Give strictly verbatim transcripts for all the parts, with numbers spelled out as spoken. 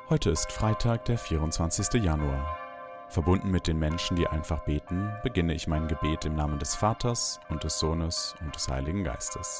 Heute ist Freitag, der vierundzwanzigster Januar. Verbunden mit den Menschen, die einfach beten, beginne ich mein Gebet im Namen des Vaters und des Sohnes und des Heiligen Geistes.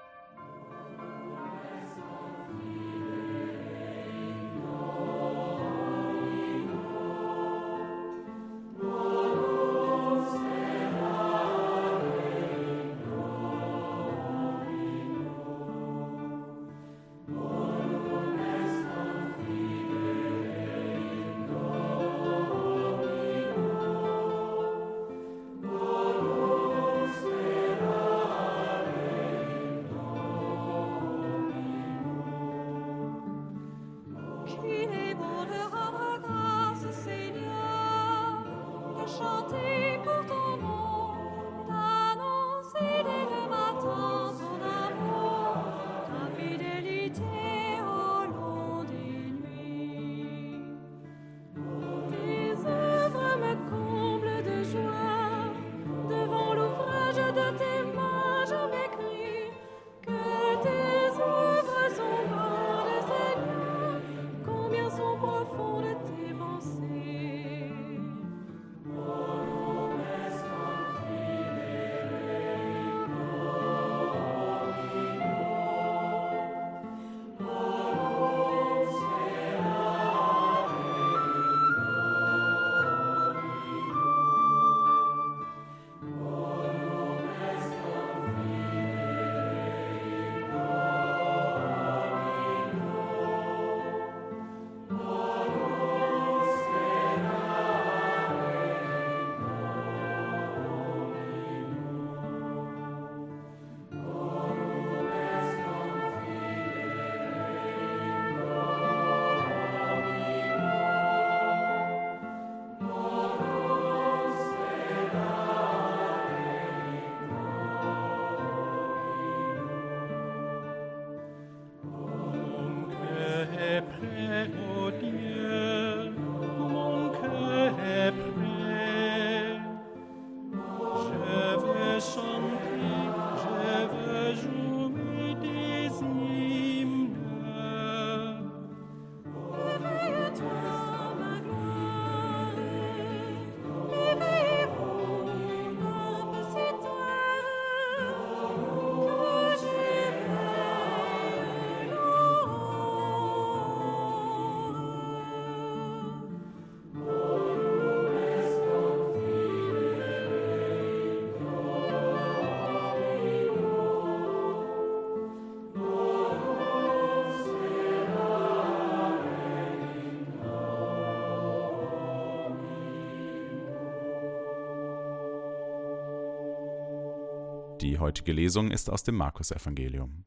Die heutige Lesung ist aus dem Markus-Evangelium.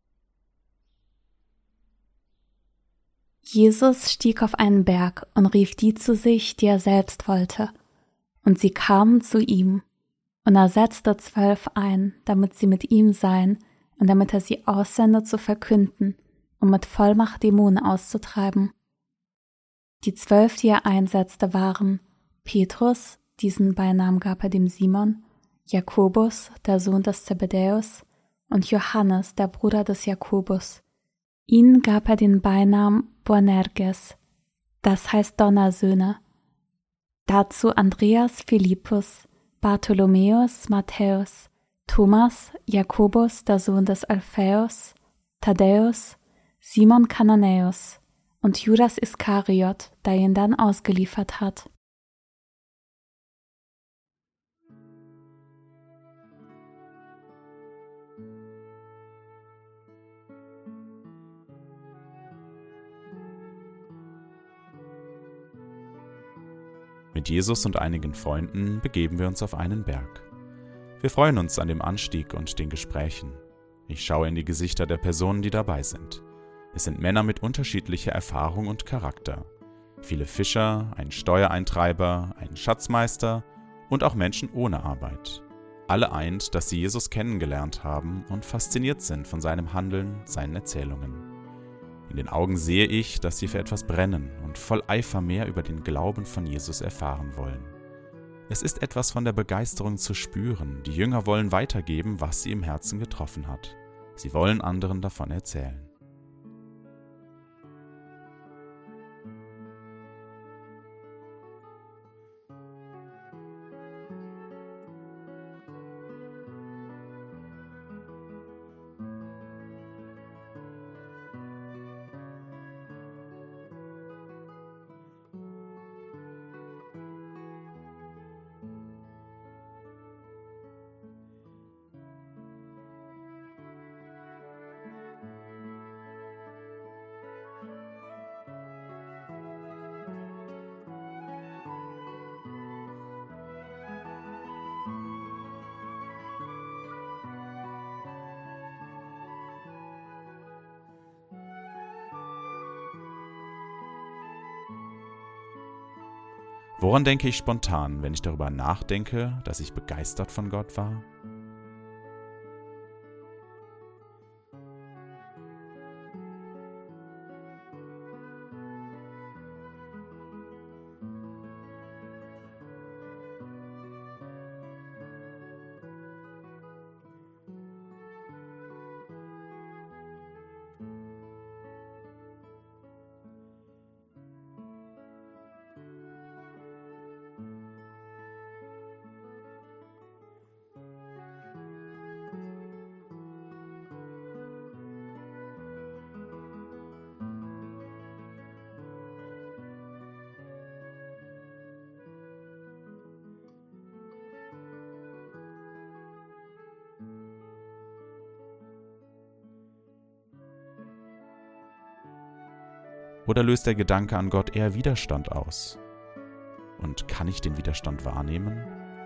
Jesus stieg auf einen Berg und rief die zu sich, die er selbst wollte. Und sie kamen zu ihm. Und er setzte zwölf ein, damit sie mit ihm seien und damit er sie aussende zu verkünden und mit Vollmacht Dämonen auszutreiben. Die zwölf, die er einsetzte, waren Petrus, diesen Beinamen gab er dem Simon, Jakobus, der Sohn des Zebedäus, und Johannes, der Bruder des Jakobus. Ihnen gab er den Beinamen Boanerges, das heißt Donnersöhne. Dazu Andreas, Philippus, Bartholomäus, Matthäus, Thomas, Jakobus, der Sohn des Alphaeus, Thaddäus, Simon Kananäus und Judas Iskariot, der ihn dann ausgeliefert hat. Mit Jesus und einigen Freunden begeben wir uns auf einen Berg. Wir freuen uns an dem Anstieg und den Gesprächen. Ich schaue in die Gesichter der Personen, die dabei sind. Es sind Männer mit unterschiedlicher Erfahrung und Charakter. Viele Fischer, ein Steuereintreiber, ein Schatzmeister und auch Menschen ohne Arbeit. Alle eint, dass sie Jesus kennengelernt haben und fasziniert sind von seinem Handeln, seinen Erzählungen. In den Augen sehe ich, dass sie für etwas brennen und voll Eifer mehr über den Glauben von Jesus erfahren wollen. Es ist etwas von der Begeisterung zu spüren. Die Jünger wollen weitergeben, was sie im Herzen getroffen hat. Sie wollen anderen davon erzählen. Woran denke ich spontan, wenn ich darüber nachdenke, dass ich begeistert von Gott war? Oder löst der Gedanke an Gott eher Widerstand aus? Und kann ich den Widerstand wahrnehmen?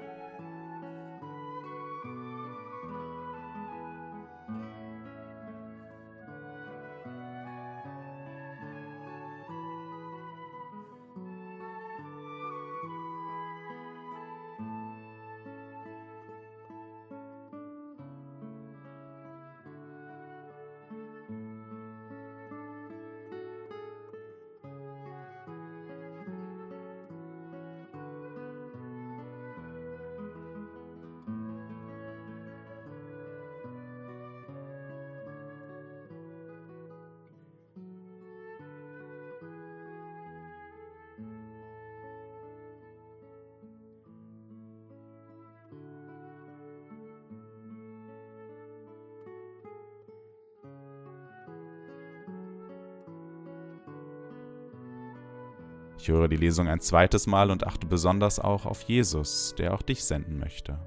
Ich höre die Lesung ein zweites Mal und achte besonders auch auf Jesus, der auch dich senden möchte.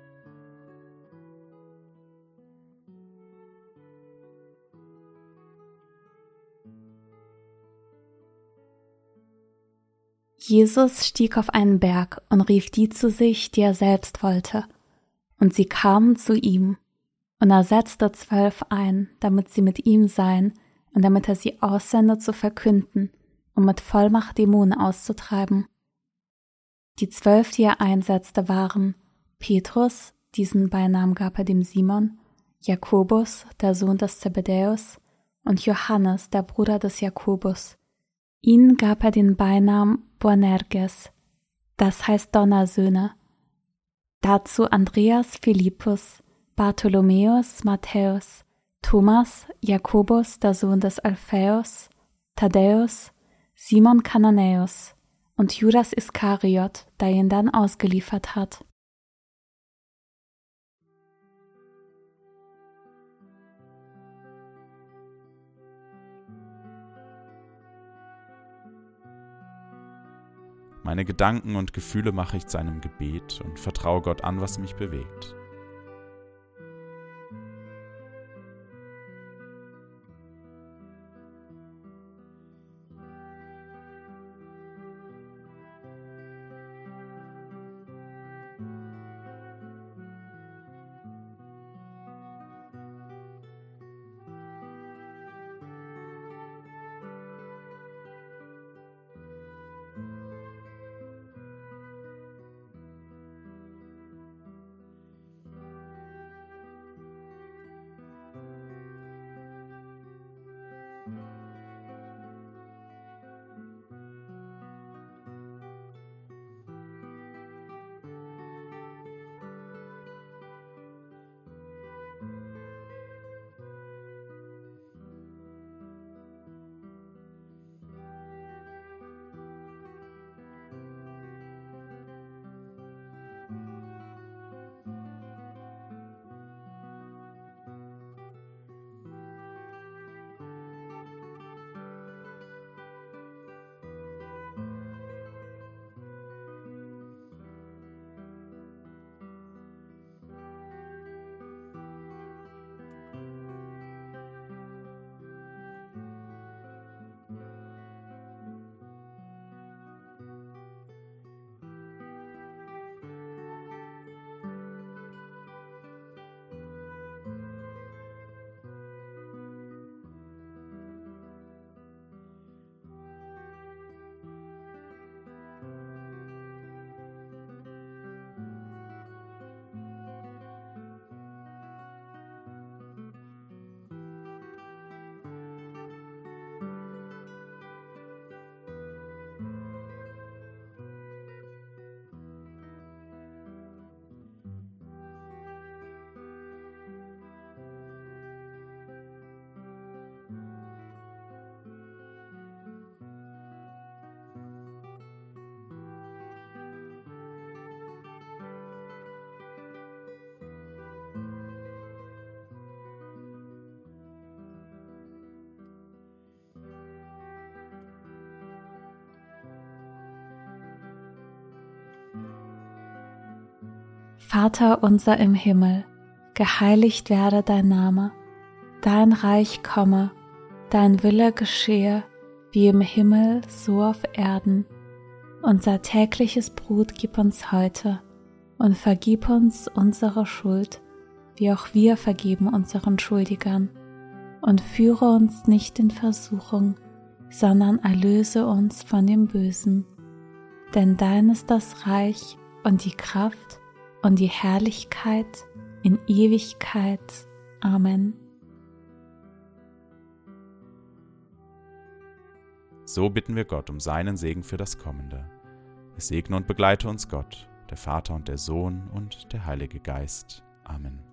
Jesus stieg auf einen Berg und rief die zu sich, die er selbst wollte. Und sie kamen zu ihm. Und er setzte zwölf ein, damit sie mit ihm seien und damit er sie aussende zu verkünden, um mit Vollmacht Dämonen auszutreiben. Die zwölf, die er einsetzte, waren Petrus, diesen Beinamen gab er dem Simon, Jakobus, der Sohn des Zebedäus, und Johannes, der Bruder des Jakobus. Ihnen gab er den Beinamen Boanerges, das heißt Donnersöhne. Dazu Andreas, Philippus, Bartholomäus, Matthäus, Thomas, Jakobus, der Sohn des Alphaeus, Thaddäus, Simon Kananäus und Judas Iskariot, der ihn dann ausgeliefert hat. Meine Gedanken und Gefühle mache ich zu einem Gebet und vertraue Gott an, was mich bewegt. Vater unser im Himmel, geheiligt werde dein Name, dein Reich komme, dein Wille geschehe, wie im Himmel, so auf Erden. Unser tägliches Brot gib uns heute und vergib uns unsere Schuld, wie auch wir vergeben unseren Schuldigern. Und führe uns nicht in Versuchung, sondern erlöse uns von dem Bösen. Denn dein ist das Reich und die Kraft und die Herrlichkeit in Ewigkeit. Amen. So bitten wir Gott um seinen Segen für das Kommende. Es segne und begleite uns Gott, der Vater und der Sohn und der Heilige Geist. Amen.